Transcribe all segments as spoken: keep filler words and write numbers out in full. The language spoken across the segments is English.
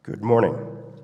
Good morning.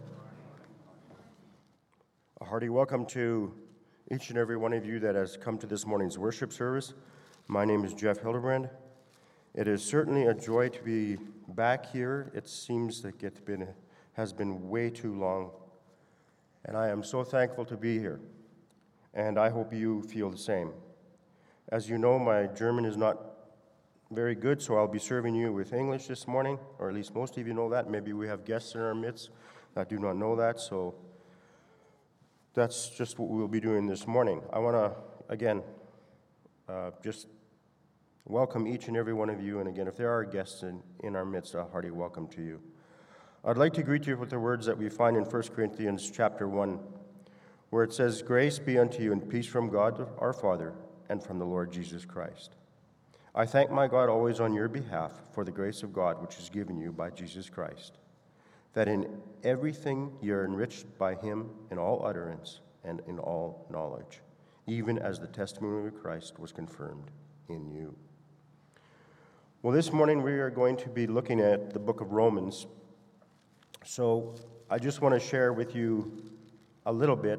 A hearty welcome to each and every one of you that has come to this morning's worship service. My name is Jeff Hildebrand. It is certainly a joy to be back here. It seems like it been, has been way too long, and I am so thankful to be here, and I hope you feel the same. As you know, my German is not very good, so I'll be serving you with English this morning, or at least most of you know that. Maybe we have guests in our midst that do not know that, so that's just what we'll be doing this morning. I want to, again, uh, just welcome each and every one of you, and again, if there are guests in, in our midst, a hearty welcome to you. I'd like to greet you with the words that we find in First Corinthians chapter one, where it says, "Grace be unto you and peace from God our Father and from the Lord Jesus Christ. I thank my God always on your behalf for the grace of God which is given you by Jesus Christ, that in everything ye are enriched by him in all utterance and in all knowledge, even as the testimony of Christ was confirmed in you." Well, this morning we are going to be looking at the book of Romans. So I just want to share with you a little bit.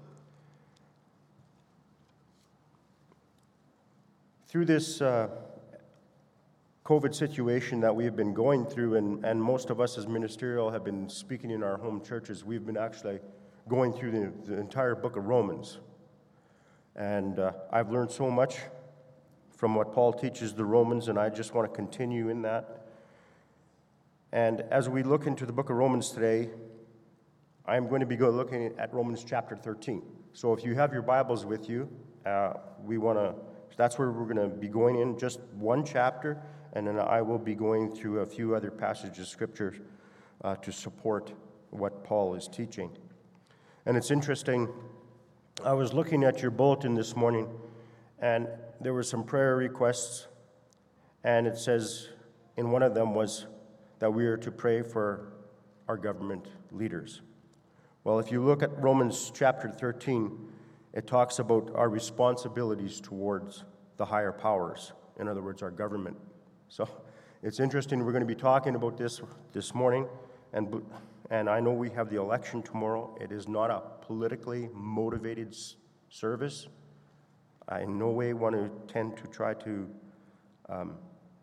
Through this uh, COVID situation that we have been going through, and, and most of us as ministerial have been speaking in our home churches, we've been actually going through the, the entire book of Romans. And uh, I've learned so much from what Paul teaches the Romans, and I just want to continue in that. And as we look into the book of Romans today, I'm going to be looking at Romans chapter thirteen. So if you have your Bibles with you, uh, we want to That's where we're going to be going in, just one chapter, and then I will be going through a few other passages of Scripture uh, to support what Paul is teaching. And it's interesting, I was looking at your bulletin this morning, and there were some prayer requests, and it says, in one of them was that we are to pray for our government leaders. Well, if you look at Romans chapter thirteen, it talks about our responsibilities towards the higher powers, in other words, our government. So it's interesting, we're going to be talking about this this morning, and and I know we have the election tomorrow. It is not a politically motivated service. I in no way want to tend to try to, um,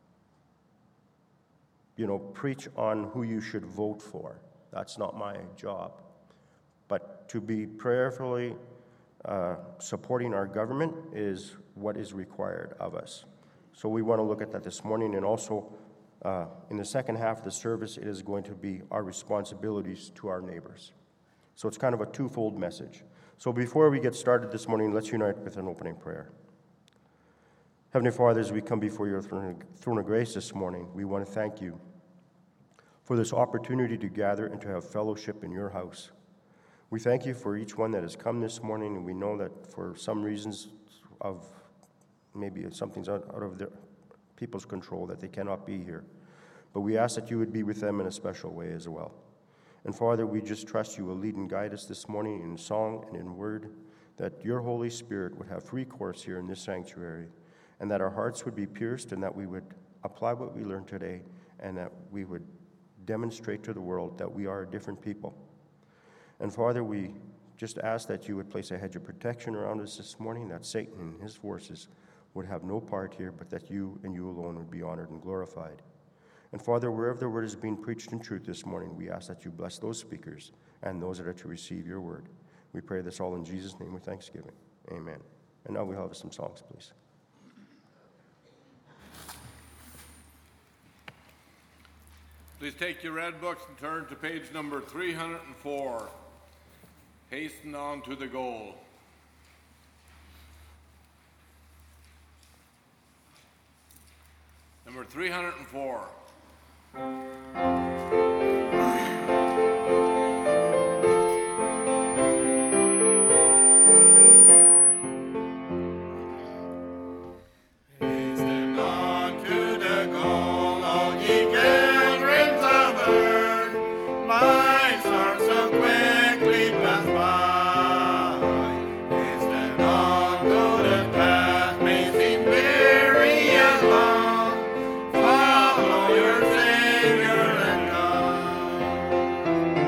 you know, preach on who you should vote for. That's not my job. But to be prayerfully Uh, supporting our government is what is required of us. So we want to look at that this morning, and also uh, in the second half of the service, it is going to be our responsibilities to our neighbors. So it's kind of a twofold message. So before we get started this morning, let's unite with an opening prayer. Heavenly Father, as we come before your throne of grace this morning, we want to thank you for this opportunity to gather and to have fellowship in your house. We thank you for each one that has come this morning, and we know that for some reasons of maybe something's out, out of their people's control that they cannot be here. But we ask that you would be with them in a special way as well. And Father, we just trust you will lead and guide us this morning in song and in word, that your Holy Spirit would have free course here in this sanctuary, and that our hearts would be pierced, and that we would apply what we learned today, and that we would demonstrate to the world that we are a different people. And Father, we just ask that you would place a hedge of protection around us this morning, that Satan and his forces would have no part here, but that you and you alone would be honored and glorified. And Father, wherever the word is being preached in truth this morning, we ask that you bless those speakers and those that are to receive your word. We pray this all in Jesus' name with thanksgiving. Amen. And now we'll have some songs, please. Please take your red books and turn to page number three hundred four. Hasten on to the goal. Number three hundred four. Follow your Savior and God.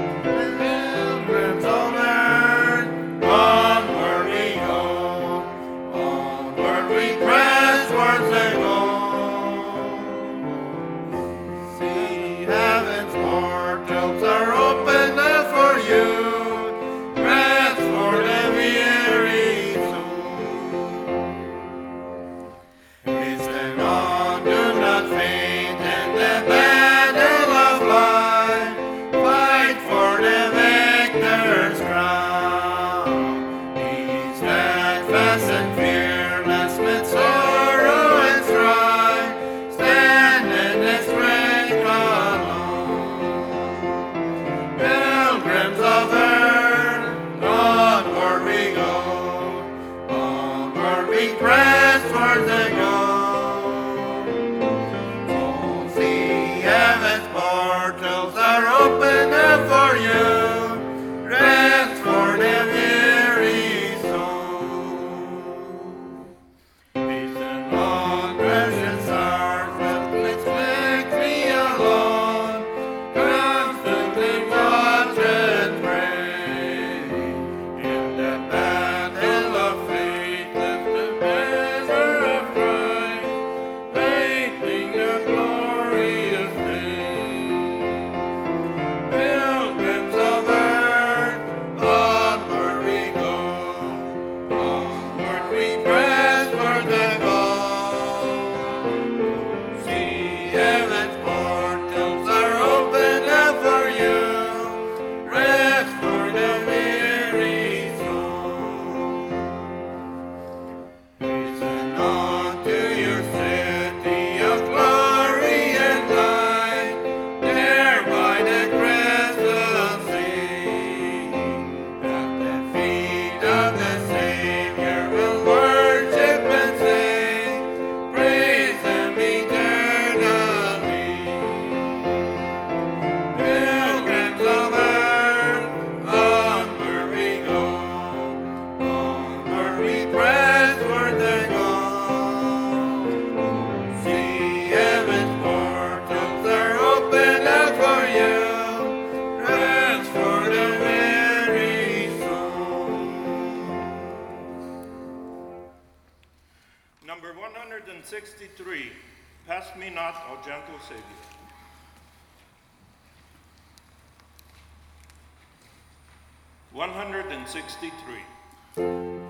sixty-three, Pass Me Not, O Gentle Savior. one hundred sixty-three.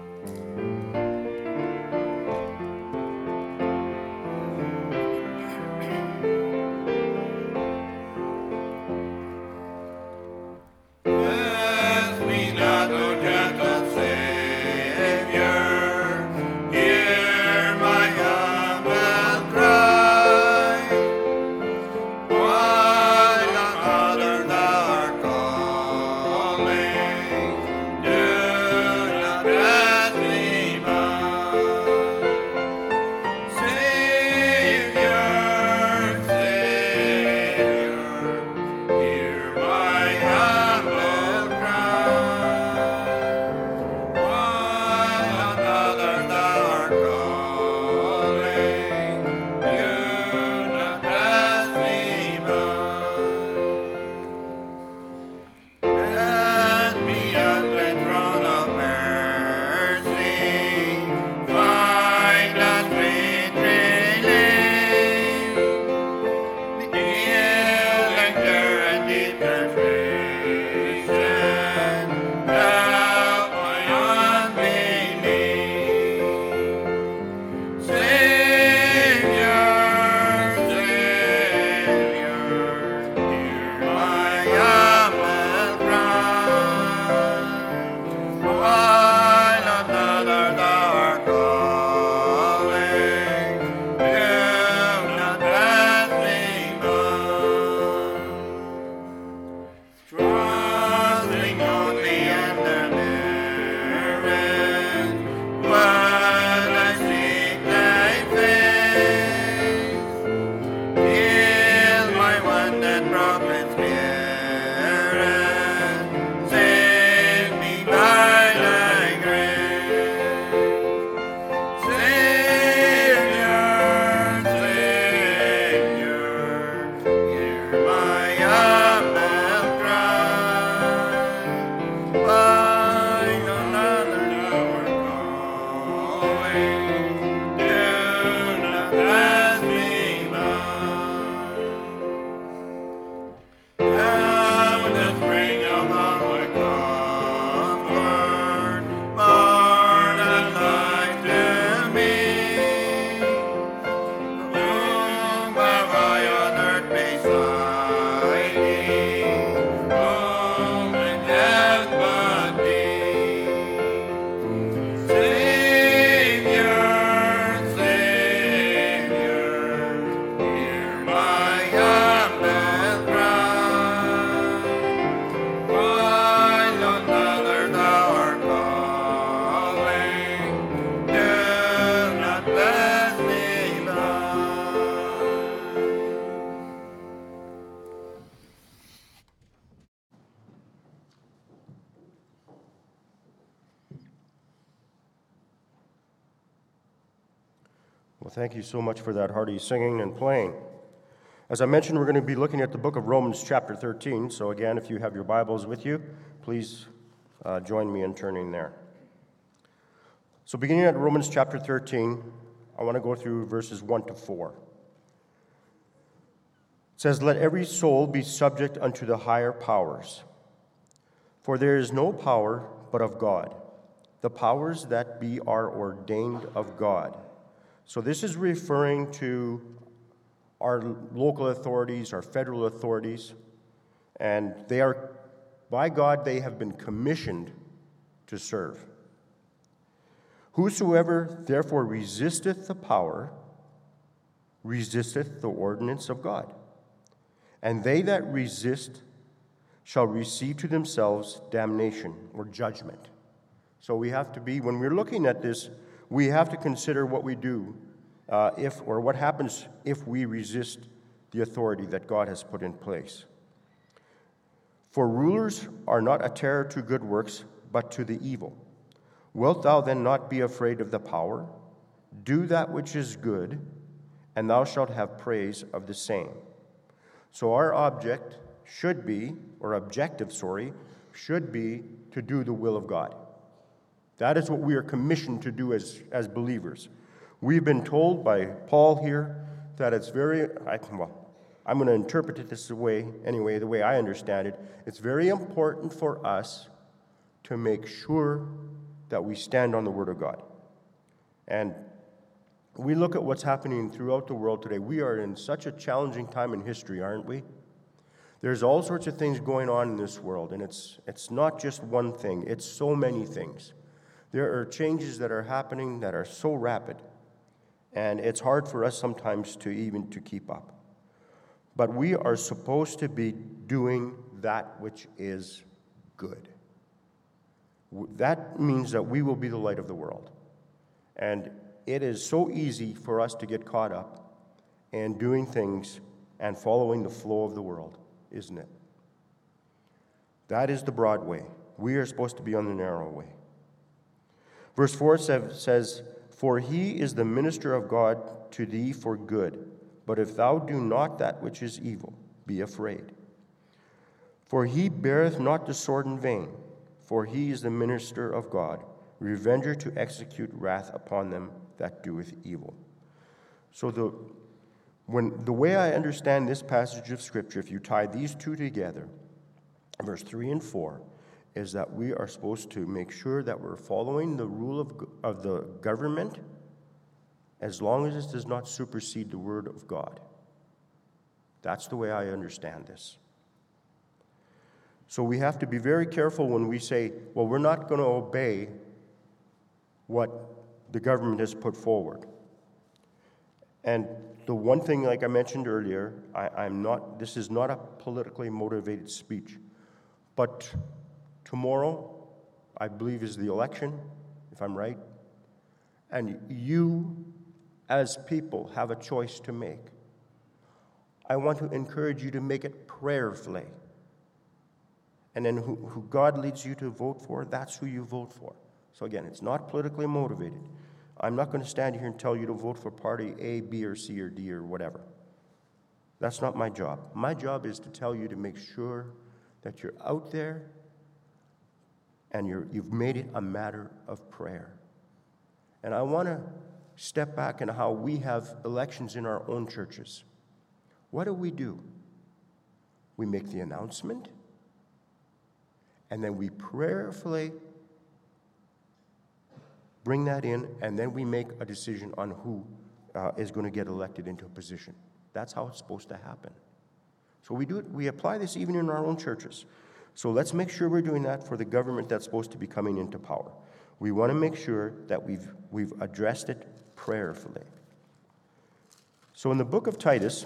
Well, thank you so much for that hearty singing and playing. As I mentioned, we're going to be looking at the book of Romans chapter thirteen. So again, if you have your Bibles with you, please uh, join me in turning there. So beginning at Romans chapter thirteen, I want to go through verses one to four. It says, "Let every soul be subject unto the higher powers. For there is no power but of God. The powers that be are ordained of God." So this is referring to our local authorities, our federal authorities, and they are, by God, they have been commissioned to serve. "Whosoever therefore resisteth the power, resisteth the ordinance of God. And they that resist shall receive to themselves damnation," or judgment. So we have to be, when we're looking at this, we have to consider what we do uh, if, or what happens if we resist the authority that God has put in place. "For rulers are not a terror to good works, but to the evil. Wilt thou then not be afraid of the power? Do that which is good, and thou shalt have praise of the same." So our object should be, or objective, sorry, should be to do the will of God. That is what we are commissioned to do as, as believers. We've been told by Paul here that it's very, I, well, I'm going to interpret it this way, anyway, the way I understand it. It's very important for us to make sure that we stand on the Word of God. And we look at what's happening throughout the world today. We are in such a challenging time in history, aren't we? There's all sorts of things going on in this world, and it's it's not just one thing. It's so many things. There are changes that are happening that are so rapid, and it's hard for us sometimes to even to keep up. But we are supposed to be doing that which is good. That means that we will be the light of the world. And it is so easy for us to get caught up in doing things and following the flow of the world, isn't it? That is the broad way. We are supposed to be on the narrow way. Verse four says, "For he is the minister of God to thee for good. But if thou do not that which is evil, be afraid. For he beareth not the sword in vain, for he is the minister of God, revenger to execute wrath upon them that doeth evil." So the when the way I understand this passage of Scripture, if you tie these two together, verse three and four, is that we are supposed to make sure that we're following the rule of, of the government as long as it does not supersede the Word of God. That's the way I understand this. So we have to be very careful when we say, well, we're not going to obey what the government has put forward. And the one thing, like I mentioned earlier, I, I'm not, this is not a politically motivated speech. But tomorrow, I believe, is the election, if I'm right. And you, as people, have a choice to make. I want to encourage you to make it prayerfully. And then who, who God leads you to vote for, that's who you vote for. So again, it's not politically motivated. I'm not going to stand here and tell you to vote for party A, B, or C, or D, or whatever. That's not my job. My job is to tell you to make sure that you're out there and you're, you've made it a matter of prayer. And I want to step back in how we have elections in our own churches. What do we do? We make the announcement, and then we prayerfully bring that in, and then we make a decision on who uh, is going to get elected into a position. That's how it's supposed to happen. So we do it, we apply this even in our own churches. So let's make sure we're doing that for the government that's supposed to be coming into power. We want to make sure that we've we've addressed it prayerfully. So in the book of Titus,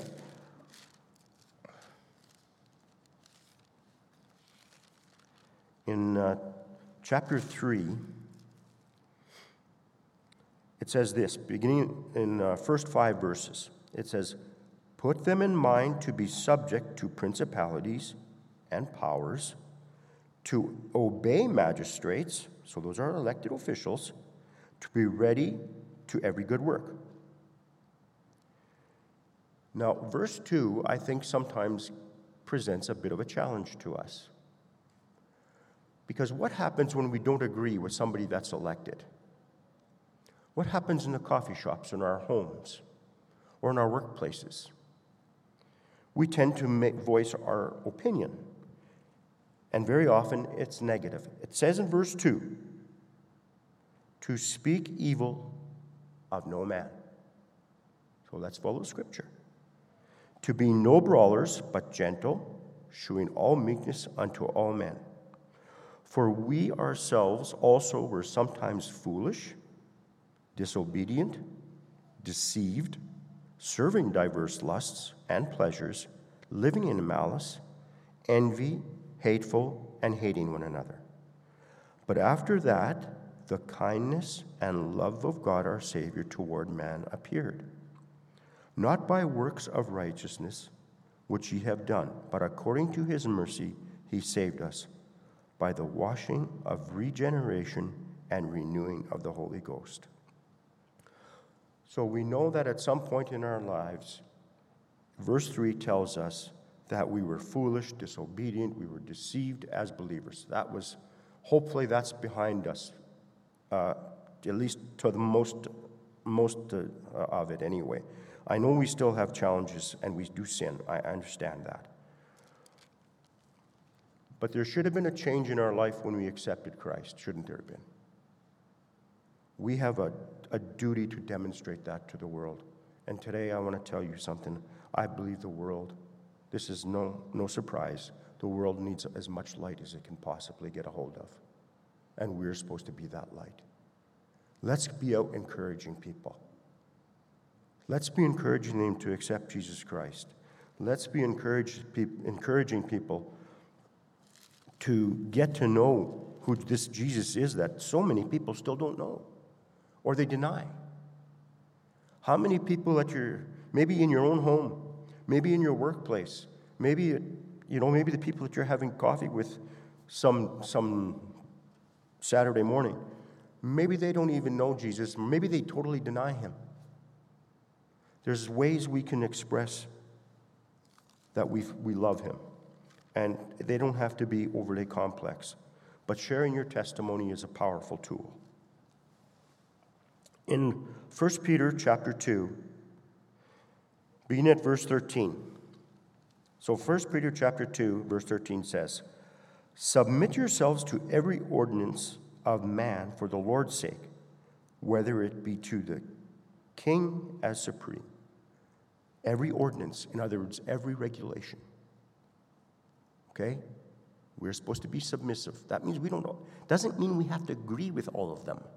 in uh, chapter three, it says this, beginning in uh, first five verses. It says, "Put them in mind to be subject to principalities and powers, to obey magistrates," so those are elected officials, "to be ready to every good work." Now, verse two, I think, sometimes presents a bit of a challenge to us. Because what happens when we don't agree with somebody that's elected? What happens in the coffee shops, in our homes, or in our workplaces? We tend to make, voice our opinion. And very often, it's negative. It says in verse two, "To speak evil of no man." So let's follow Scripture. "To be no brawlers, but gentle, shewing all meekness unto all men. For we ourselves also were sometimes foolish, disobedient, deceived, serving diverse lusts and pleasures, living in malice, envy, hateful, and hating one another. But after that, the kindness and love of God our Savior toward man appeared, not by works of righteousness which ye have done, but according to his mercy he saved us, by the washing of regeneration and renewing of the Holy Ghost." So we know that at some point in our lives, verse three tells us that we were foolish, disobedient, we were deceived as believers. That was, hopefully that's behind us, uh, at least to the most most uh, of it anyway. I know we still have challenges and we do sin. I understand that. But there should have been a change in our life when we accepted Christ, shouldn't there have been? We have a, a duty to demonstrate that to the world. And today I want to tell you something. I believe the world, this is no, no surprise, the world needs as much light as it can possibly get a hold of. And we're supposed to be that light. Let's be out encouraging people. Let's be encouraging them to accept Jesus Christ. Let's be encouraged, pe- encouraging people to get to know who this Jesus is that so many people still don't know or they deny. How many people at your, maybe in your own home, maybe in your workplace, maybe, you know, maybe the people that you're having coffee with some, some Saturday morning, maybe they don't even know Jesus. Maybe they totally deny him. There's ways we can express that we we love him. And they don't have to be overly complex. But sharing your testimony is a powerful tool. In First Peter chapter two, beginning at verse thirteen. So First Peter chapter two, verse thirteen says, "Submit yourselves to every ordinance of man for the Lord's sake, whether it be to the king as supreme." Every ordinance, in other words, every regulation. Okay? We're supposed to be submissive. That means we don't know. Doesn't mean we have to agree with all of them.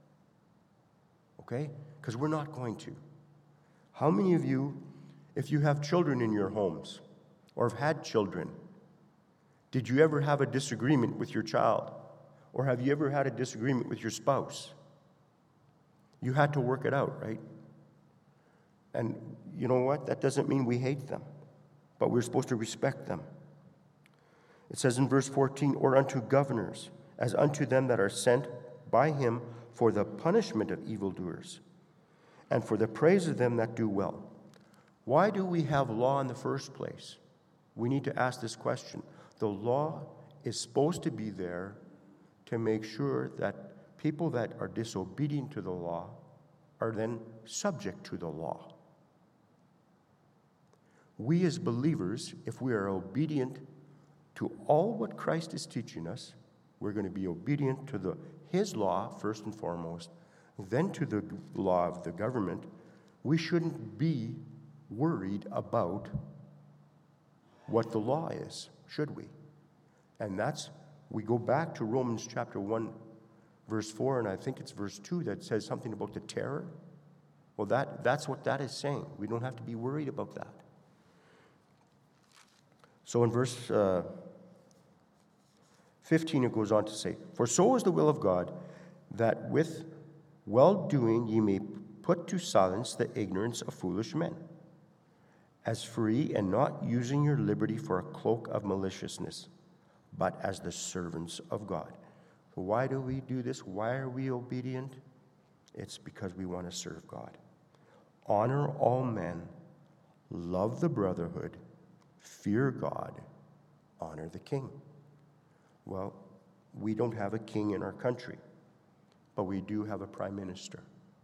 Okay? Because we're not going to. How many of you, if you have children in your homes, or have had children, did you ever have a disagreement with your child? Or have you ever had a disagreement with your spouse? You had to work it out, right? And you know what? That doesn't mean we hate them, but we're supposed to respect them. It says in verse fourteen, "Or unto governors, as unto them that are sent by him for the punishment of evildoers, and for the praise of them that do well." Why do we have law in the first place? We need to ask this question. The law is supposed to be there to make sure that people that are disobedient to the law are then subject to the law. We as believers, if we are obedient to all what Christ is teaching us, we're going to be obedient to the, his law first and foremost, then to the law of the government. We shouldn't be worried about what the law is, should we? And that's, we go back to Romans chapter one, verse four, and I think it's verse two that says something about the terror. Well, that, that's what that is saying. We don't have to be worried about that. So in verse uh, fifteen, it goes on to say, "For so is the will of God, that with well-doing ye may put to silence the ignorance of foolish men, as free and not using your liberty for a cloak of maliciousness, but as the servants of God." So why do we do this? Why are we obedient? It's because we want to serve God. Honor all men, love the brotherhood, fear God, honor the king. Well, we don't have a king in our country, but we do have a prime minister.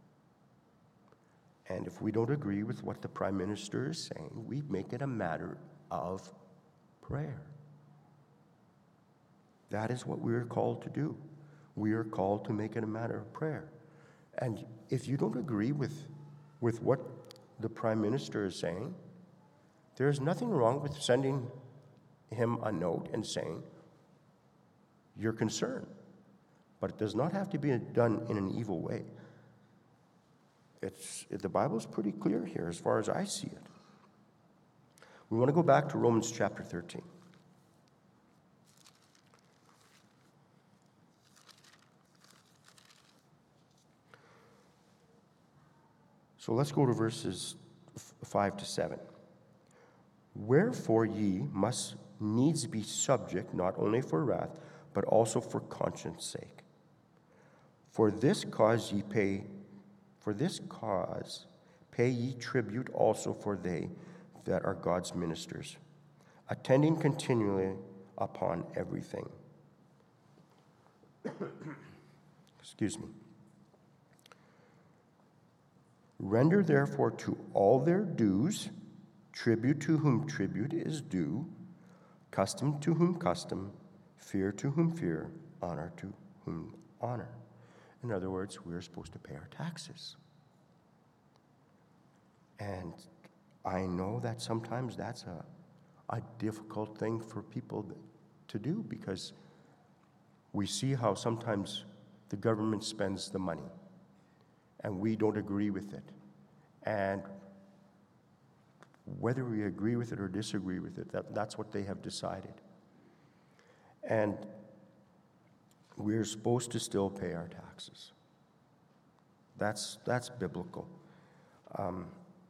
And if we don't agree with what the prime minister is saying, we make it a matter of prayer. That is what we are called to do. We are called to make it a matter of prayer. And if you don't agree with, with what the prime minister is saying, there's nothing wrong with sending him a note and saying, "You're concerned." But it does not have to be done in an evil way. It's, the Bible's pretty clear here as far as I see it. We want to go back to Romans chapter thirteen. So let's go to verses five to seven. "Wherefore ye must needs be subject, not only for wrath, but also for conscience sake. For this cause ye pay, for this cause pay ye tribute also for they that are God's ministers, attending continually upon everything." Excuse me. Render therefore to all their dues, tribute to whom tribute is due, custom to whom custom, fear to whom fear, honor to whom honor. In other words, we're supposed to pay our taxes. And I know that sometimes that's a, a difficult thing for people to do, because we see how sometimes the government spends the money and we don't agree with it. And whether we agree with it or disagree with it, that, that's what they have decided. And we're supposed to still pay our taxes. That's, that's biblical. Um,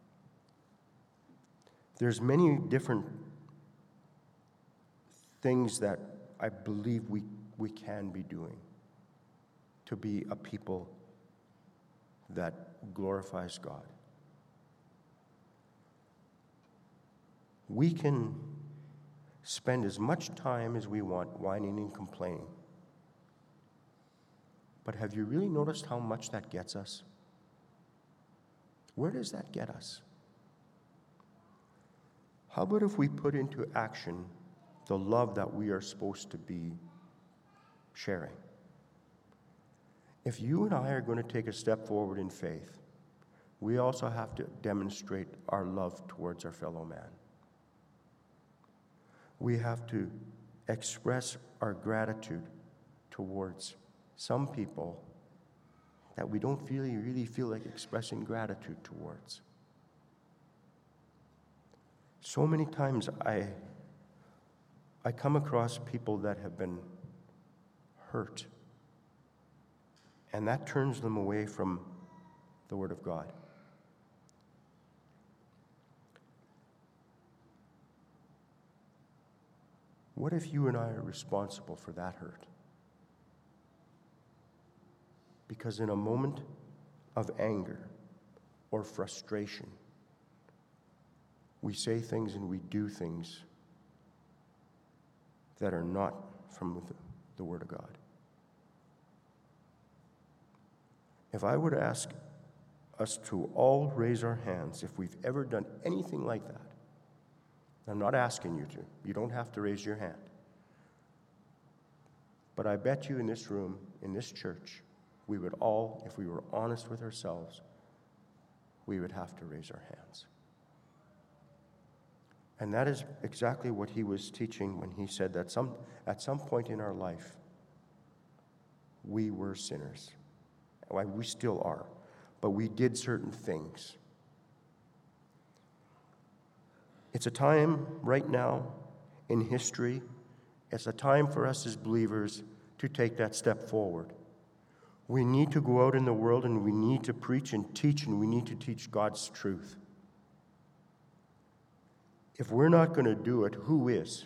there's many different things that I believe we, we can be doing to be a people that glorifies God. We can spend as much time as we want whining and complaining. But have you really noticed how much that gets us? Where does that get us? How about if we put into action the love that we are supposed to be sharing? If you and I are going to take a step forward in faith, we also have to demonstrate our love towards our fellow man. We have to express our gratitude towards some people that we don't feel, really feel like expressing gratitude towards. So many times I, I come across people that have been hurt, and that turns them away from the Word of God. What if you and I are responsible for that hurt? Because in a moment of anger or frustration, we say things and we do things that are not from the, the Word of God. If I were to ask us to all raise our hands if we've ever done anything like that, I'm not asking you to. You don't have to raise your hand. But I bet you in this room, in this church, we would all, if we were honest with ourselves, we would have to raise our hands. And that is exactly what he was teaching when he said that some, at some point in our life, we were sinners. Well, we still are, but we did certain things. It's a time right now in history, it's a time for us as believers to take that step forward. We need to go out in the world and we need to preach and teach, and we need to teach God's truth. If we're not going to do it, who is?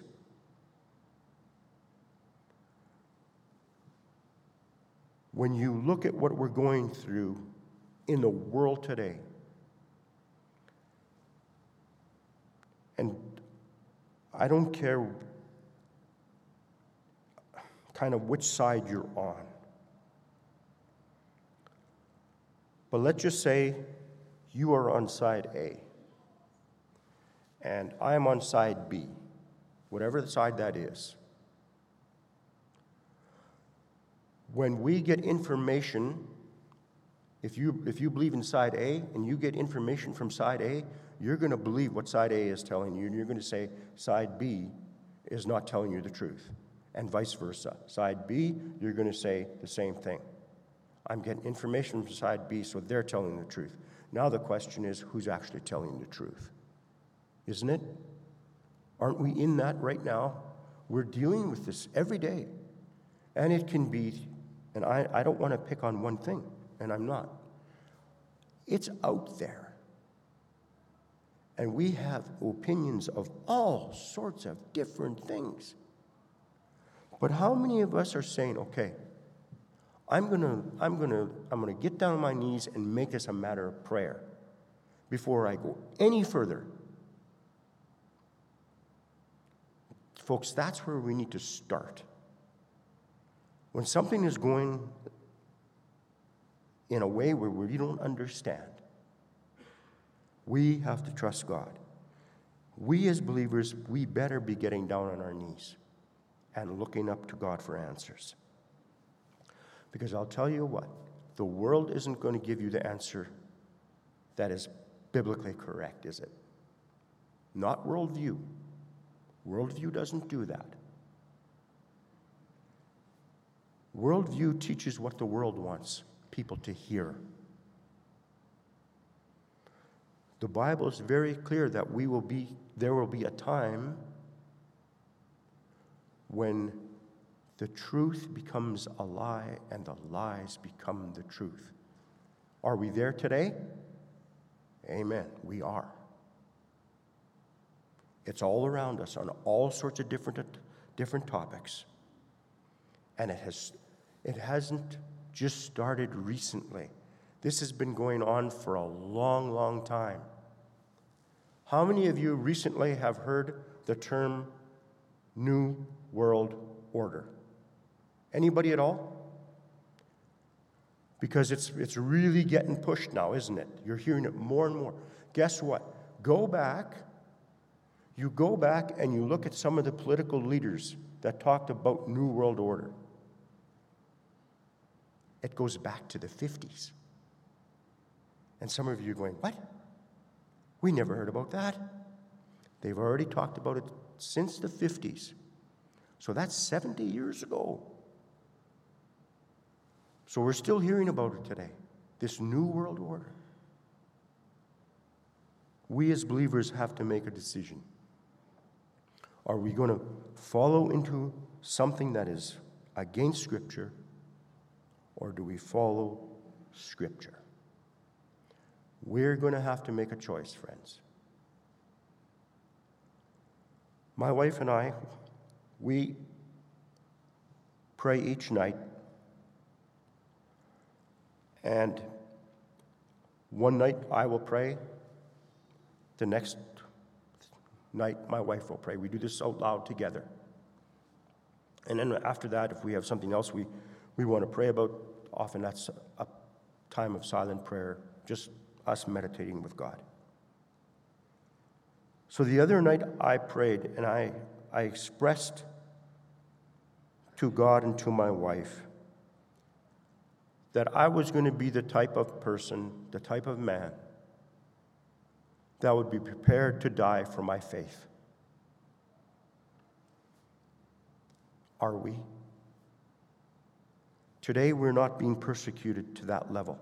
When you look at what we're going through in the world today, and I don't care kind of which side you're on, but let's just say you are on side A, and I am on side B, whatever the side that is. When we get information, if you, if you believe in side A and you get information from side A, you're going to believe what side A is telling you, and you're going to say side B is not telling you the truth, and vice versa. Side B, you're going to say the same thing. I'm getting information from side B, so they're telling the truth. Now the question is, who's actually telling the truth? Isn't it? Aren't we in that right now? We're dealing with this every day. And it can be, and I, I don't want to pick on one thing, and I'm not. It's out there. And we have opinions of all sorts of different things. But how many of us are saying, okay, I'm gonna, I'm gonna, I'm gonna get down on my knees and make this a matter of prayer before I go any further? Folks, that's where we need to start. When something is going in a way where we don't understand, We have to trust God. We as believers, we better be getting down on our knees and looking up to God for answers. Because I'll tell you what, the world isn't going to give you the answer that is biblically correct, is it? Not worldview. Worldview doesn't do that. Worldview teaches what the world wants people to hear. The Bible is very clear that we will be, there will be a time when the truth becomes a lie and the lies become the truth. Are we there today? Amen. We are. It's all around us on all sorts of different, different topics. And it has, it hasn't just started recently. This has been going on for a long, long time. How many of you recently have heard the term New World Order? Anybody at all? Because it's, it's really getting pushed now, isn't it? You're hearing it more and more. Guess what? Go back. You go back and you look at some of the political leaders that talked about New World Order. It goes back to the fifties. And some of you are going, what? We never heard about that. They've already talked about it since the fifties. So that's seventy years ago. So we're still hearing about it today, this New World Order. We as believers have to make a decision. Are we going to follow into something that is against Scripture, or do we follow Scripture? We're going to have to make a choice, friends. My wife and I, we pray each night. And one night I will pray. The next night my wife will pray. We do this out loud together. And then after that, if we have something else we, we want to pray about, often that's a time of silent prayer, just us meditating with God. So the other night I prayed and I, I expressed to God and to my wife that I was going to be the type of person, the type of man, that would be prepared to die for my faith. Are we? Today we're not being persecuted to that level.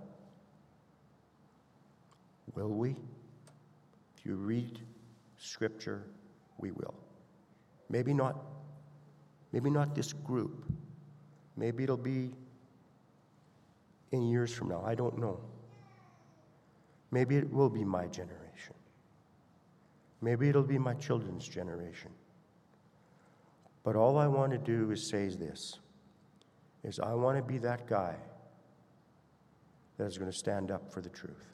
Will we? If you read Scripture, we will. Maybe not. Maybe not this group. Maybe it'll be in years from now. I don't know. Maybe it will be my generation. Maybe it'll be my children's generation. But all I want to do is say this, is I want to be that guy that is going to stand up for the truth.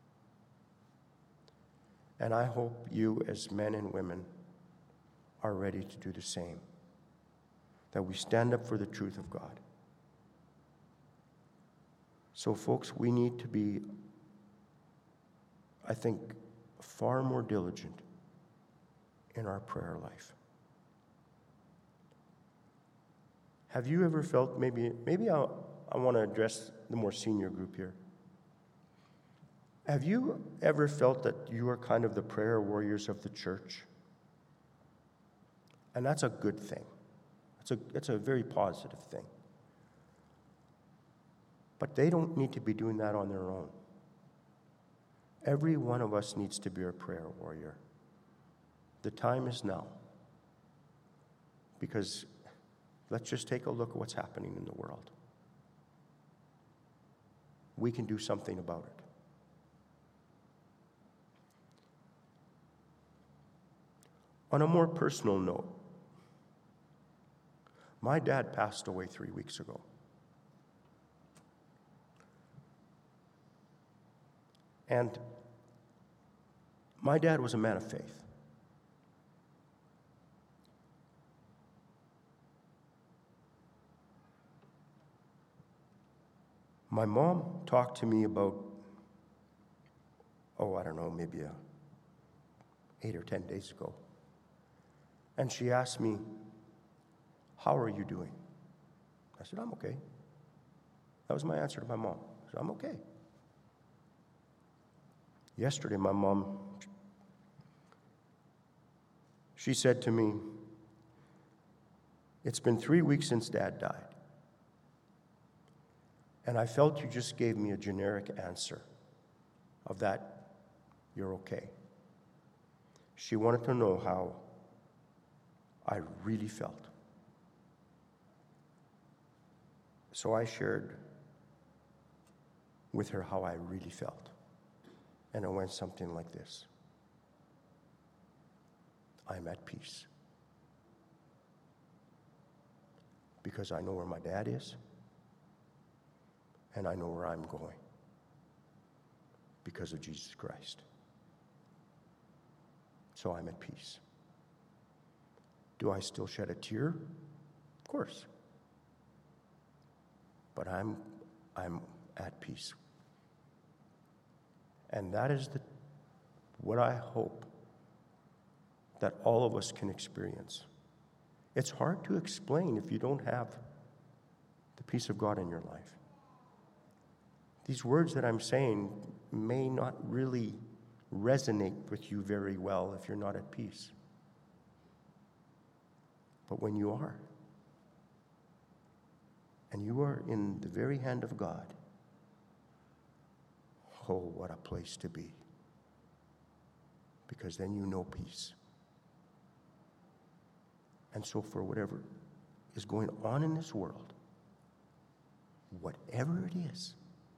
And I hope you as men and women are ready to do the same, that we stand up for the truth of God. So, folks, we need to be, I think, far more diligent in our prayer life. Have you ever felt, maybe, maybe I'll, I want to address the more senior group here. Have you ever felt that you are kind of the prayer warriors of the church? And that's a good thing. It's a, it's a very positive thing. But they don't need to be doing that on their own. Every one of us needs to be a prayer warrior. The time is now. Because let's just take a look at what's happening in the world. We can do something about it. On a more personal note, my dad passed away three weeks ago. And my dad was a man of faith. My mom talked to me about oh, I don't know, maybe a eight or ten days ago. And she asked me, how are you doing? I said, I'm okay. That was my answer to my mom. I said, I'm okay. Yesterday, my mom, she said to me, it's been three weeks since Dad died. And I felt you just gave me a generic answer of that, you're okay. She wanted to know how I really felt. So I shared with her how I really felt. And it went something like this. I'm at peace. Because I know where my dad is, and I know where I'm going. Because of Jesus Christ. So I'm at peace. Do I still shed a tear? Of course. But I'm, I'm at peace. And that is the, what I hope that all of us can experience. It's hard to explain if you don't have the peace of God in your life. These words that I'm saying may not really resonate with you very well if you're not at peace. But when you are, and you are in the very hand of God, oh, what a place to be. Because then you know peace. And so for whatever is going on in this world, whatever it is,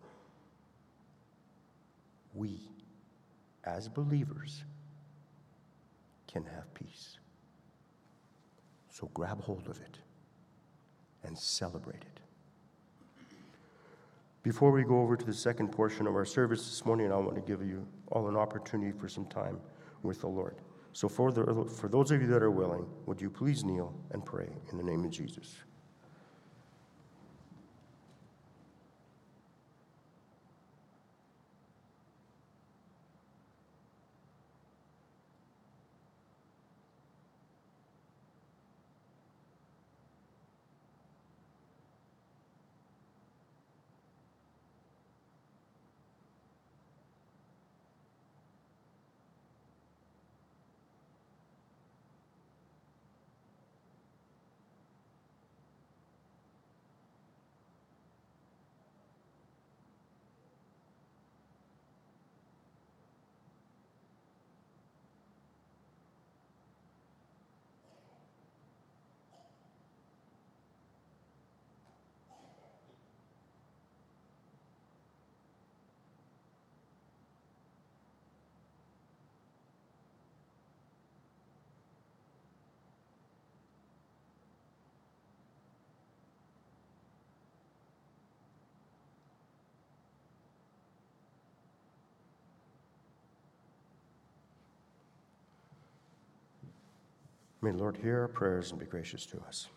we, as believers, can have peace. So grab hold of it and celebrate it. Before we go over to the second portion of our service this morning, I want to give you all an opportunity for some time with the Lord. So for, the, for those of you that are willing, would you please kneel and pray in the name of Jesus. May the Lord hear our prayers and be gracious to us.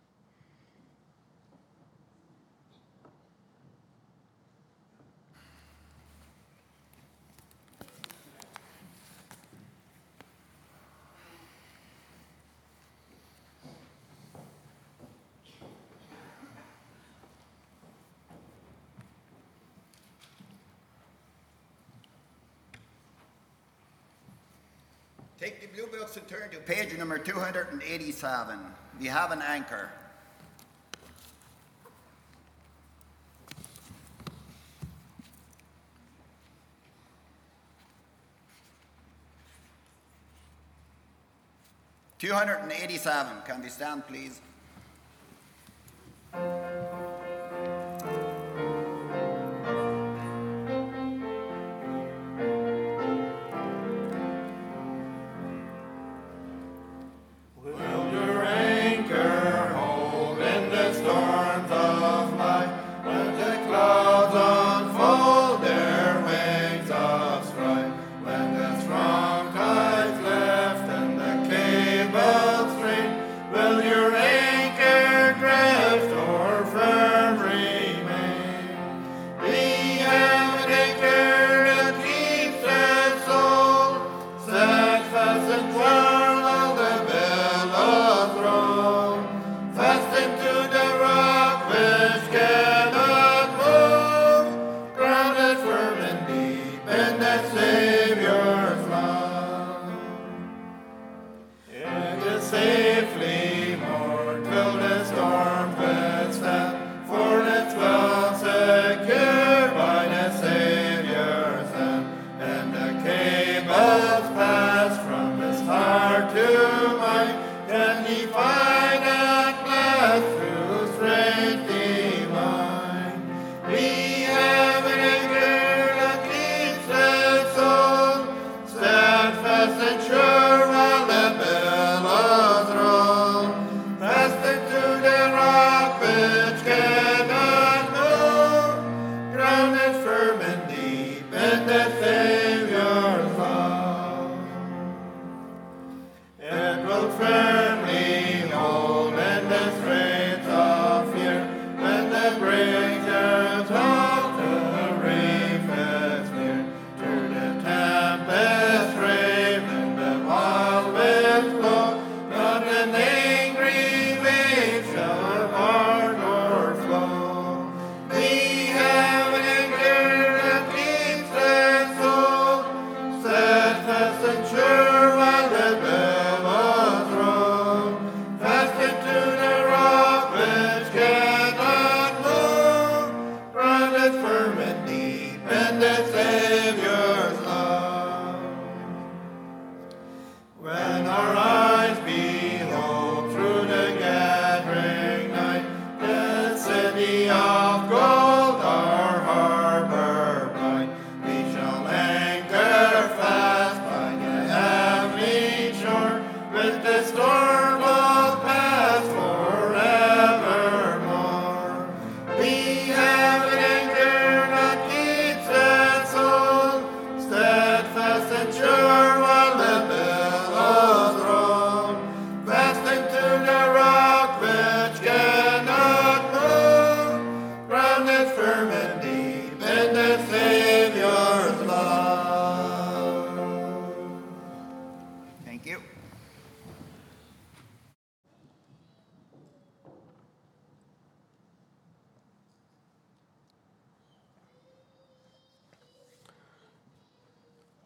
Take the blue books and turn to page number two hundred eighty-seven. We have an anchor. two hundred eighty-seven. Can we stand, please? Will your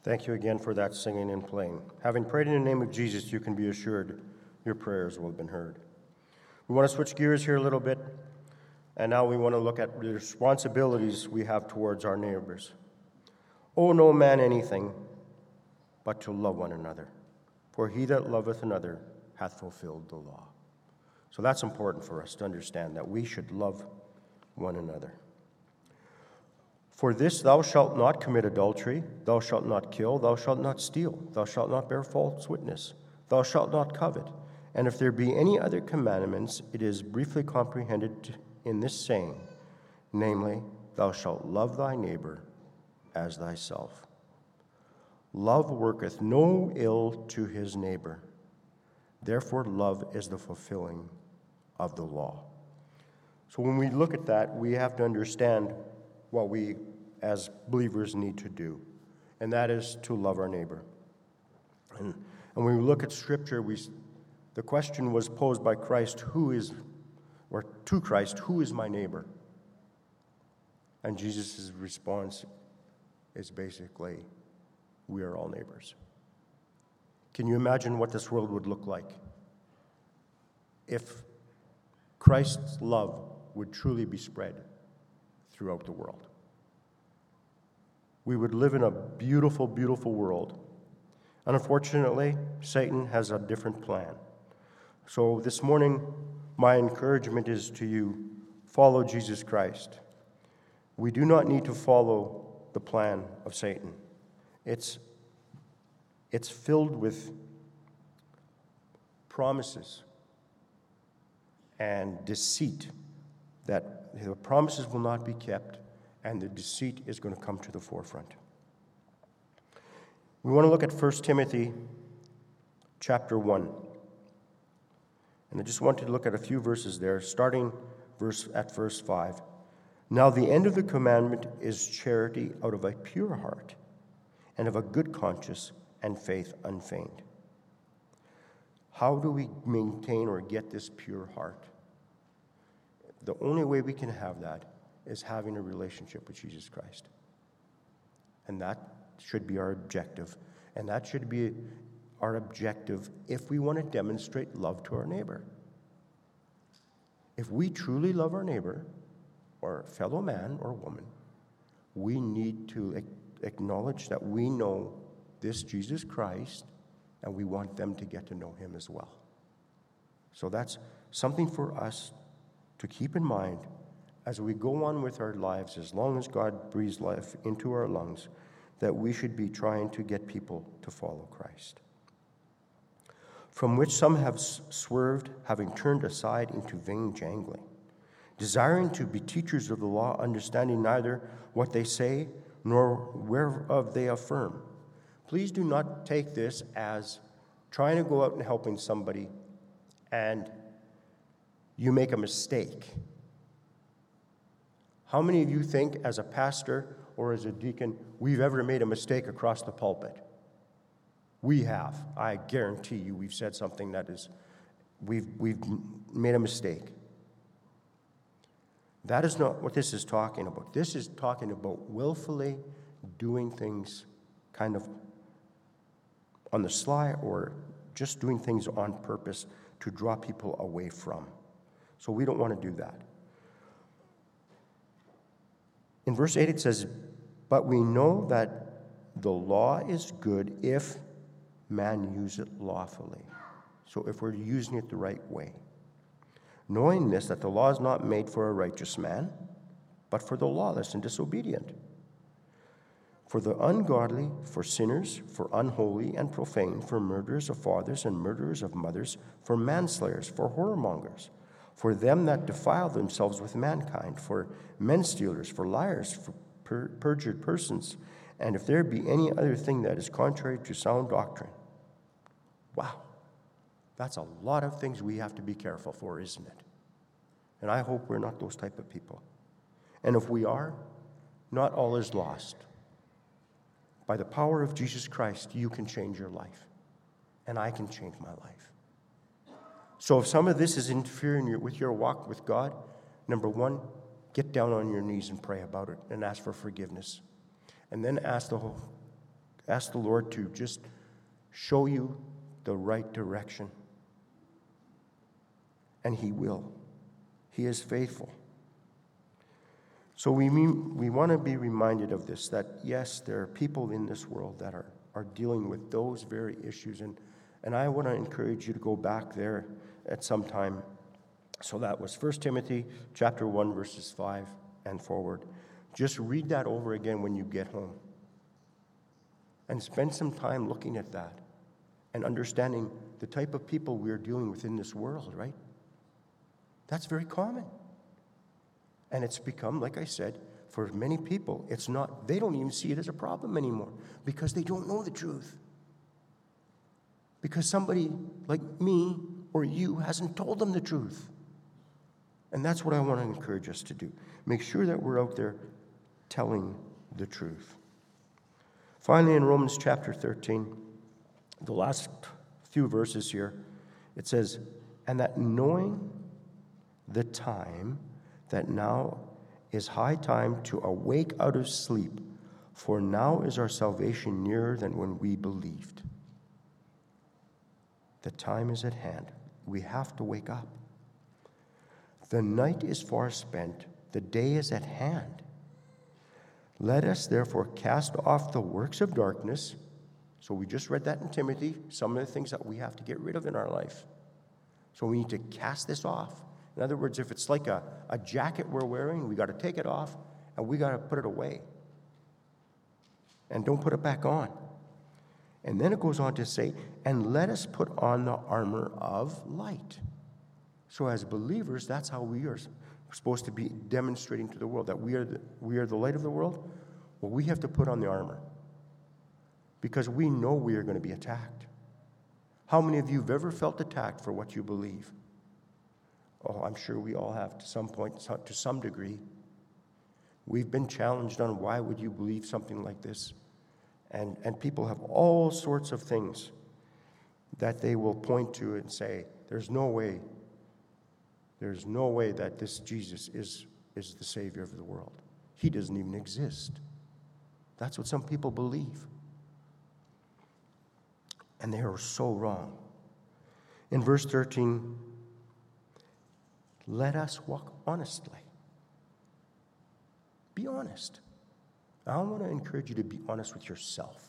Thank you again for that singing and playing. Having prayed in the name of Jesus, you can be assured your prayers will have been heard. We want to switch gears here a little bit, and now we want to look at the responsibilities we have towards our neighbors. Owe no man anything but to love one another, for he that loveth another hath fulfilled the law. So that's important for us to understand, that we should love one another. For this thou shalt not commit adultery, thou shalt not kill, thou shalt not steal, thou shalt not bear false witness, thou shalt not covet. And if there be any other commandments, it is briefly comprehended in this saying, namely, thou shalt love thy neighbor as thyself. Love worketh no ill to his neighbor. Therefore, love is the fulfilling of the law. So when we look at that, we have to understand what we as believers need to do, and that is to love our neighbor. And, and when we look at Scripture, we, the question was posed by Christ, who is, or to Christ, who is my neighbor? And Jesus' response is basically, we are all neighbors. Can you imagine what this world would look like if Christ's love would truly be spread throughout the world? We would live in a beautiful, beautiful world. And unfortunately, Satan has a different plan. So this morning, my encouragement is to you, follow Jesus Christ. We do not need to follow the plan of Satan. It's, it's filled with promises and deceit, that the promises will not be kept, and the deceit is going to come to the forefront. We want to look at First Timothy chapter one. And I just want to look at a few verses there, starting verse at verse five. Now the end of the commandment is charity out of a pure heart, and of a good conscience and faith unfeigned. How do we maintain or get this pure heart? The only way we can have that is having a relationship with Jesus Christ. And that should be our objective. And that should be our objective if we want to demonstrate love to our neighbor. If we truly love our neighbor, or fellow man or woman, we need to acknowledge that we know this Jesus Christ, and we want them to get to know him as well. So that's something for us to keep in mind as we go on with our lives, as long as God breathes life into our lungs, that we should be trying to get people to follow Christ. From which some have swerved, having turned aside into vain jangling, desiring to be teachers of the law, understanding neither what they say nor whereof they affirm. Please do not take this as trying to go out and helping somebody and you make a mistake. How many of you think, as a pastor or as a deacon, we've ever made a mistake across the pulpit? We have. I guarantee you we've said something that is, we've, we've made a mistake. That is not what this is talking about. This is talking about willfully doing things kind of on the sly, or just doing things on purpose to draw people away from. So we don't want to do that. In verse eight it says, but we know that the law is good if man use it lawfully. So if we're using it the right way. Knowing this, that the law is not made for a righteous man, but for the lawless and disobedient, for the ungodly, for sinners, for unholy and profane, for murderers of fathers and murderers of mothers, for manslayers, for whoremongers, for them that defile themselves with mankind, for men stealers, for liars, for per- perjured persons, and if there be any other thing that is contrary to sound doctrine. Wow. That's a lot of things we have to be careful for, isn't it? And I hope we're not those type of people. And if we are, not all is lost. By the power of Jesus Christ, you can change your life. And I can change my life. So if some of this is interfering with your walk with God, number one, get down on your knees and pray about it and ask for forgiveness. And then ask the, Ask the Lord to just show you the right direction. And He will. He is faithful. So we mean, we want to be reminded of this, that yes, there are people in this world that are, are dealing with those very issues. And, and I want to encourage you to go back there at some time. So that was First Timothy chapter one, verses five and forward. Just read that over again when you get home. And spend some time looking at that and understanding the type of people we are dealing with in this world, right? That's very common. And it's become, like I said, for many people, it's not, they don't even see it as a problem anymore because they don't know the truth. Because somebody like me or you hasn't told them the truth. And that's what I want to encourage us to do. Make sure that we're out there telling the truth. Finally, in Romans chapter thirteen, the last few verses here, it says, and that knowing the time, that now is high time to awake out of sleep, for now is our salvation nearer than when we believed. The time is at hand. We have to wake up. The night is far spent. The day is at hand. Let us therefore cast off the works of darkness. So we just read that in Timothy, some of the things that we have to get rid of in our life. So we need to cast this off. In other words, if it's like a, a jacket we're wearing, we got to take it off and we got to put it away. And don't put it back on. And then it goes on to say, and let us put on the armor of light. So as believers, that's how we are supposed to be demonstrating to the world that we are the, we are the light of the world. Well, we have to put on the armor because we know we are going to be attacked. How many of you have ever felt attacked for what you believe? Oh, I'm sure we all have to some point, to some degree. We've been challenged on why would you believe something like this? And, and people have all sorts of things that they will point to and say, there's no way, there's no way that this Jesus is, is the Savior of the world. He doesn't even exist. That's what some people believe. And they are so wrong. In verse thirteen, let us walk honestly. Be honest. I want to encourage you to be honest with yourself.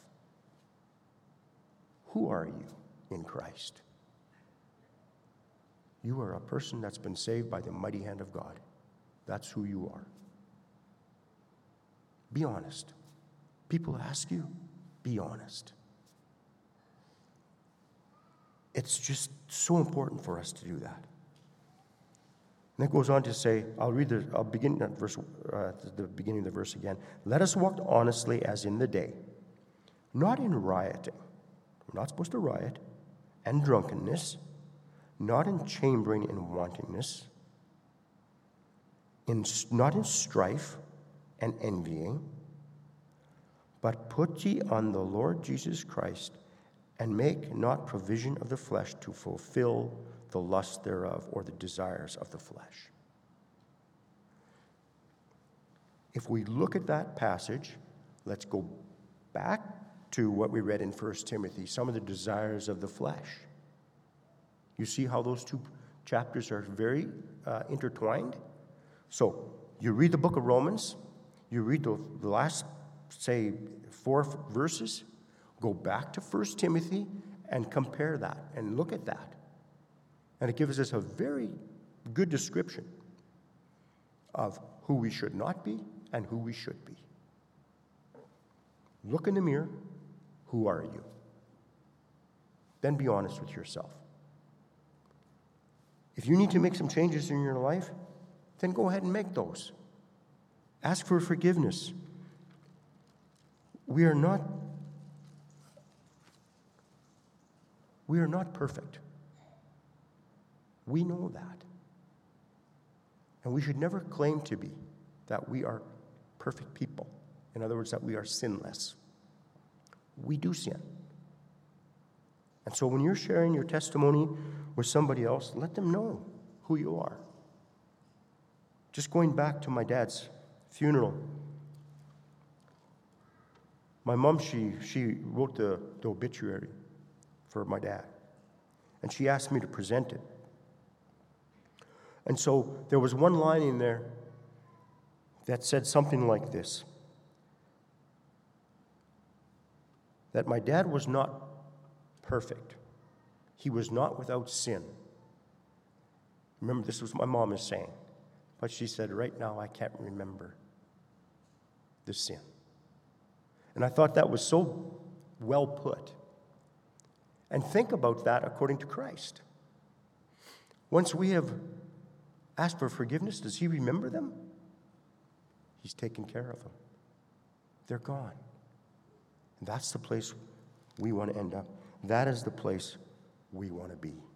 Who are you in Christ? You are a person that's been saved by the mighty hand of God. That's who you are. Be honest. People ask you, be honest. It's just so important for us to do that. And it goes on to say, I'll read the, I'll begin at verse, uh, the beginning of the verse again. Let us walk honestly as in the day, not in rioting. We're not supposed to riot, and drunkenness, not in chambering and wantonness, in, not in strife and envying, but put ye on the Lord Jesus Christ, and make not provision of the flesh to fulfill the lust thereof, or the desires of the flesh. If we look at that passage, let's go back to what we read in First Timothy, some of the desires of the flesh. You see how those two chapters are very uh, intertwined? So you read the book of Romans, you read the, the last, say, four verses, go back to First Timothy and compare that and look at that. And it gives us a very good description of who we should not be and who we should be. Look in the mirror. Who are you? Then be honest with yourself. If you need to make some changes in your life, then go ahead and make those. Ask for forgiveness. We are not, we are not perfect. We know that. And we should never claim to be that we are perfect people. In other words, that we are sinless. We do sin. And so when you're sharing your testimony with somebody else, let them know who you are. Just going back to my dad's funeral, My mom, she, she wrote the, the obituary for my dad, and she asked me to present it. And so there was one line in there that said something like this, that my dad was not perfect. He was not without sin. Remember, this was my mom is saying, but she said, right now I can't remember the sin. And I thought that was so well put. And think about that according to Christ. Once we have asked for forgiveness, does he remember them? He's taken care of them. They're gone. And that's the place we want to end up. That is the place we want to be.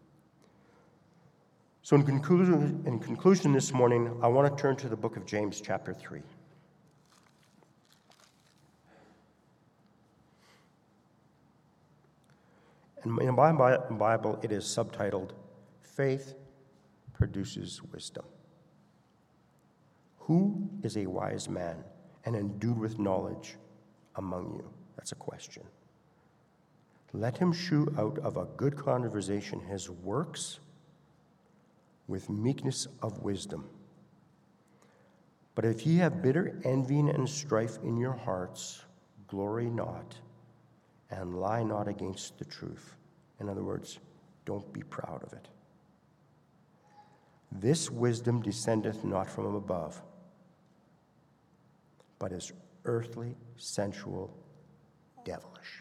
So in conclusion, in conclusion this morning, I want to turn to the book of James, chapter three. And in my Bible, it is subtitled, Faith Produces Wisdom. Who is a wise man and endued with knowledge among you? That's a question. Let him shew out of a good conversation his works with meekness of wisdom. But if ye have bitter envying and strife in your hearts, glory not, and lie not against the truth. In other words, don't be proud of it. This wisdom descendeth not from above, but is earthly, sensual, devilish.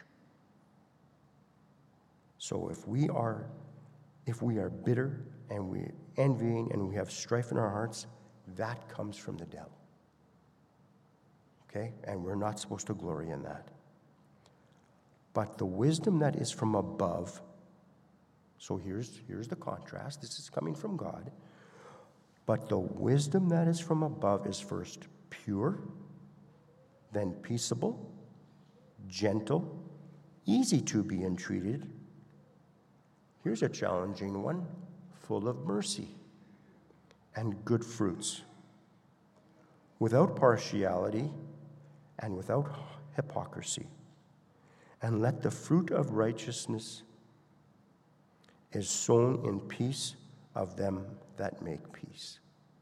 So if we are, if we are bitter and we envying and we have strife in our hearts, that comes from the devil. Okay? And we're not supposed to glory in that. But the wisdom that is from above, so here's, here's the contrast. This is coming from God. But the wisdom that is from above is first pure, then peaceable, gentle, easy to be entreated. Here's a challenging one, full of mercy and good fruits, without partiality and without hypocrisy. And let the fruit of righteousness is sown in peace of them that make peace.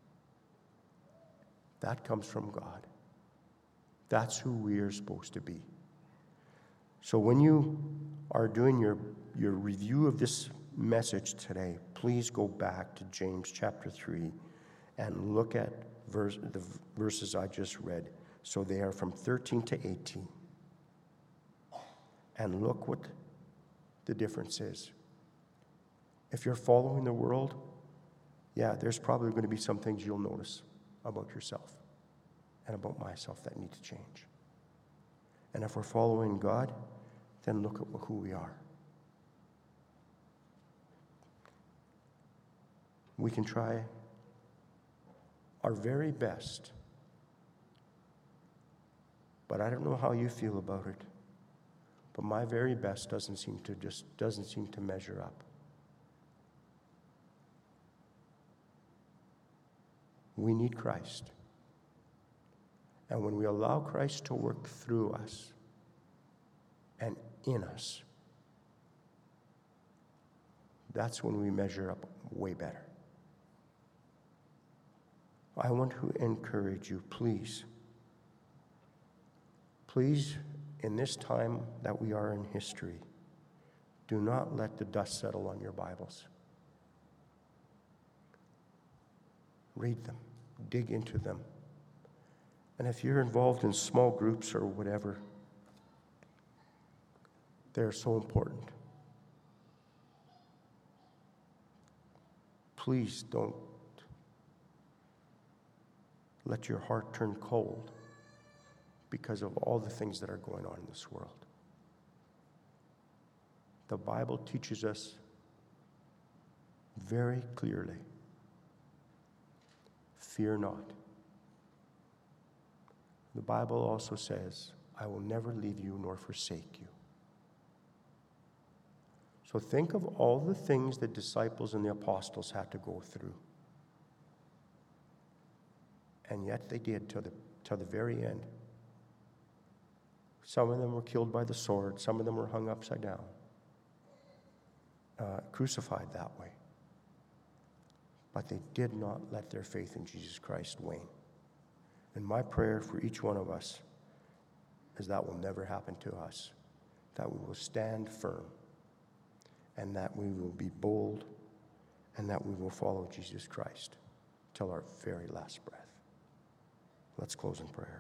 That comes from God. That's who we are supposed to be. So when you are doing your, your review of this message today, please go back to James chapter three and look at verse, the verses I just read. So they are from thirteen to eighteen. And look what the difference is. If you're following the world, yeah, there's probably going to be some things you'll notice about yourself and about myself that need to change. And if we're following God, then look at who we are. We can try our very best, but I don't know how you feel about it. But my very best doesn't seem to just doesn't seem to measure up. We need Christ. And when we allow Christ to work through us and in us, that's when we measure up way better. I want to encourage you, please, please, in this time that we are in history, do not let the dust settle on your Bibles. Read them, dig into them. And if you're involved in small groups or whatever, they're so important. Please don't let your heart turn cold because of all the things that are going on in this world. The Bible teaches us very clearly, fear not. The Bible also says, I will never leave you nor forsake you. So think of all the things the disciples and the apostles had to go through. And yet they did till the, till the very end. Some of them were killed by the sword. Some of them were hung upside down, uh, crucified that way. But they did not let their faith in Jesus Christ wane. And my prayer for each one of us is that will never happen to us, that we will stand firm, and that we will be bold, and that we will follow Jesus Christ till our very last breath. Let's close in prayer.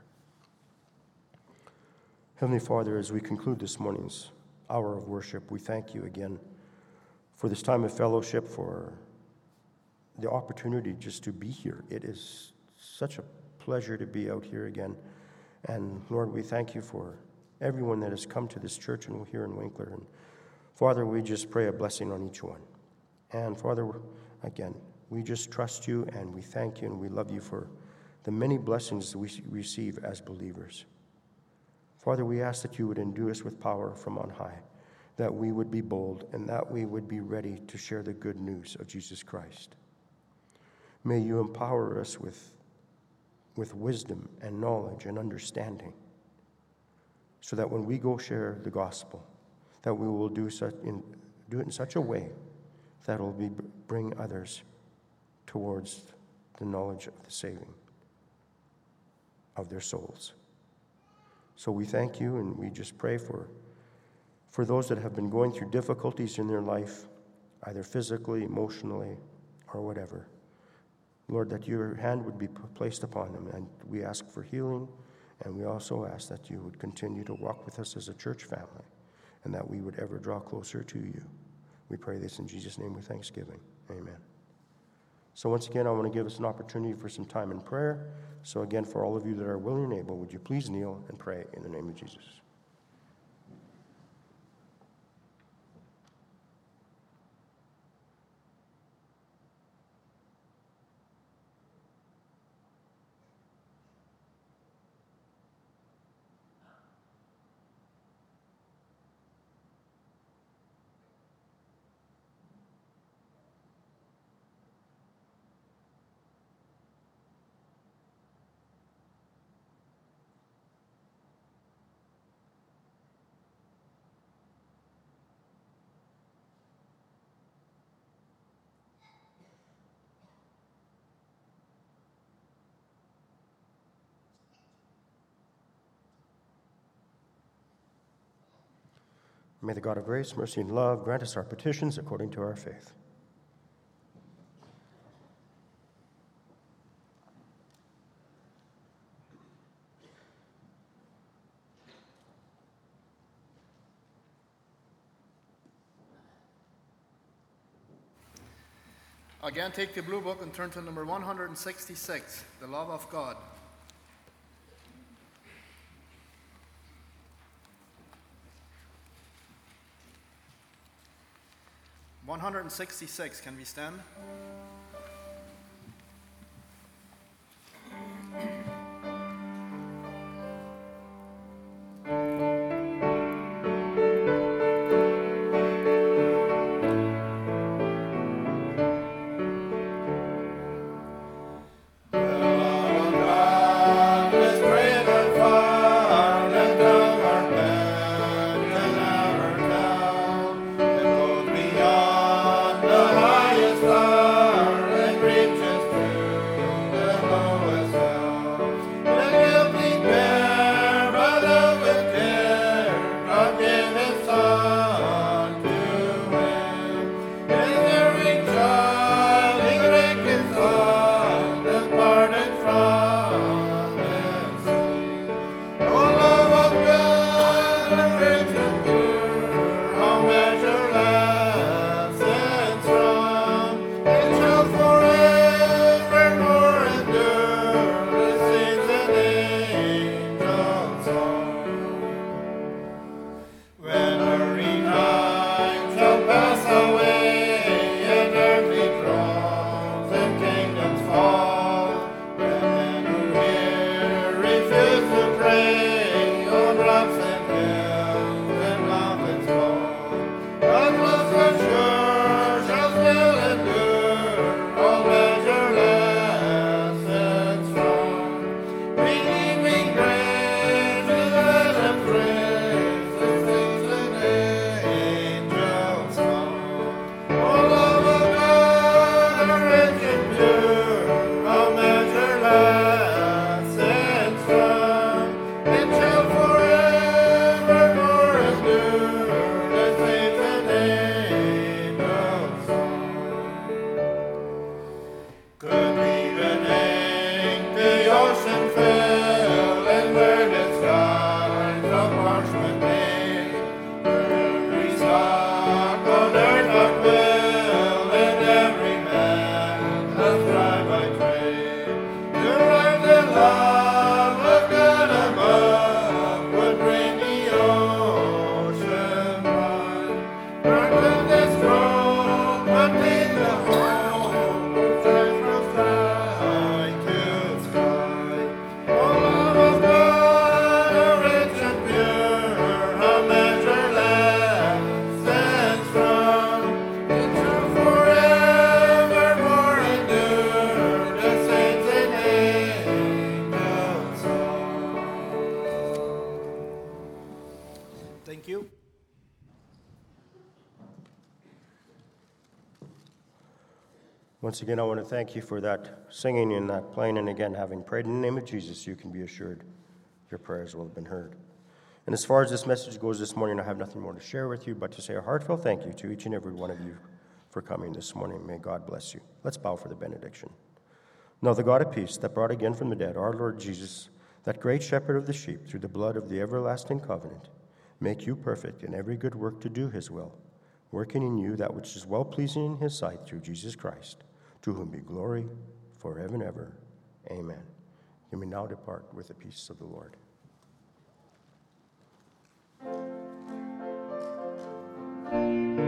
Heavenly Father, as we conclude this morning's hour of worship, we thank you again for this time of fellowship, for the opportunity just to be here. It is such a pleasure to be out here again. And Lord, we thank you for everyone that has come to this church and here in Winkler. And Father, we just pray a blessing on each one. And Father, again, we just trust you and we thank you and we love you for the many blessings that we receive as believers. Father, we ask that you would endue us with power from on high, that we would be bold and that we would be ready to share the good news of Jesus Christ. May you empower us with, with wisdom and knowledge and understanding, so that when we go share the gospel, that we will do, such in, do it in such a way that will be, bring others towards the knowledge of the saving of their souls. So we thank you, and we just pray for, for those that have been going through difficulties in their life, either physically, emotionally, or whatever. Lord, that your hand would be placed upon them, and we ask for healing, and we also ask that you would continue to walk with us as a church family, and that we would ever draw closer to you. We pray this in Jesus' name with thanksgiving. Amen. So once again, I want to give us an opportunity for some time in prayer. So again, for all of you that are willing and able, would you please kneel and pray in the name of Jesus. May the God of grace, mercy, and love grant us our petitions according to our faith. Again, take the blue book and turn to number one hundred sixty-six, The Love of God. one hundred sixty-six, can we stand? Beyond the highest cloud. the ocean fill, and where the skies of parchment made, every stock on earth of will, and every man doth thrive by trade. To write the love of God above would bring the ocean wide. Burden the scroll, but leave the hope of time from sky to sky. O love of God, how rich and pure, how measureless and strong, in truth forevermore endure, the saints and angels' song. Thank you. Once again, I want to thank you for that singing and that playing. And again, having prayed in the name of Jesus, you can be assured your prayers will have been heard. And as far as this message goes this morning, I have nothing more to share with you but to say a heartfelt thank you to each and every one of you for coming this morning. May God bless you. Let's bow for the benediction. Now the God of peace that brought again from the dead our Lord Jesus, that great shepherd of the sheep, through the blood of the everlasting covenant, make you perfect in every good work to do his will, working in you that which is well-pleasing in his sight through Jesus Christ, to whom be glory forever and ever. Amen. You may now depart with the peace of the Lord. Thank you.